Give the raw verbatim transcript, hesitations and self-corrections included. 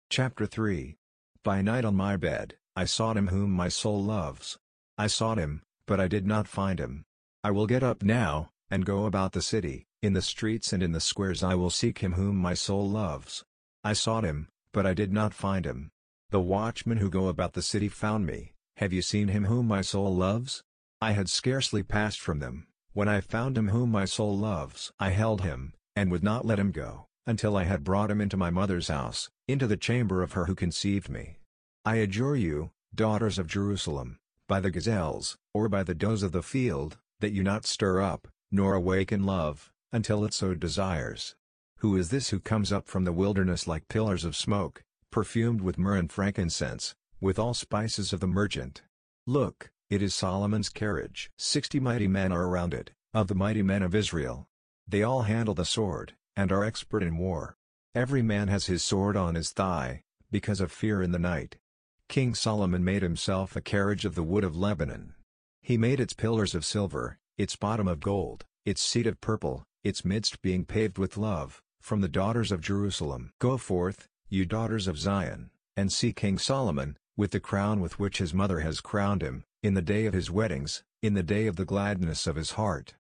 Chapter three. By night on my bed, I sought him whom my soul loves. I sought him, but I did not find him. I will get up now, and go about the city, in the streets and in the squares I will seek him whom my soul loves. I sought him, but I did not find him. The watchmen who go about the city found me. Have you seen him whom my soul loves? I had scarcely passed from them, when I found him whom my soul loves. I held him, and would not let him go, until I had brought him into my mother's house, into the chamber of her who conceived me. I adjure you, daughters of Jerusalem, by the gazelles, or by the does of the field, that you not stir up, nor awaken love, until it so desires. Who is this who comes up from the wilderness like pillars of smoke, perfumed with myrrh and frankincense, with all spices of the merchant? Look, it is Solomon's carriage. Sixty mighty men are around it, of the mighty men of Israel. They all handle the sword, and are expert in war. Every man has his sword on his thigh, because of fear in the night. King Solomon made himself a carriage of the wood of Lebanon. He made its pillars of silver, its bottom of gold, its seat of purple, its midst being paved with love, from the daughters of Jerusalem. Go forth, you daughters of Zion, and see King Solomon, with the crown with which his mother has crowned him, in the day of his weddings, in the day of the gladness of his heart.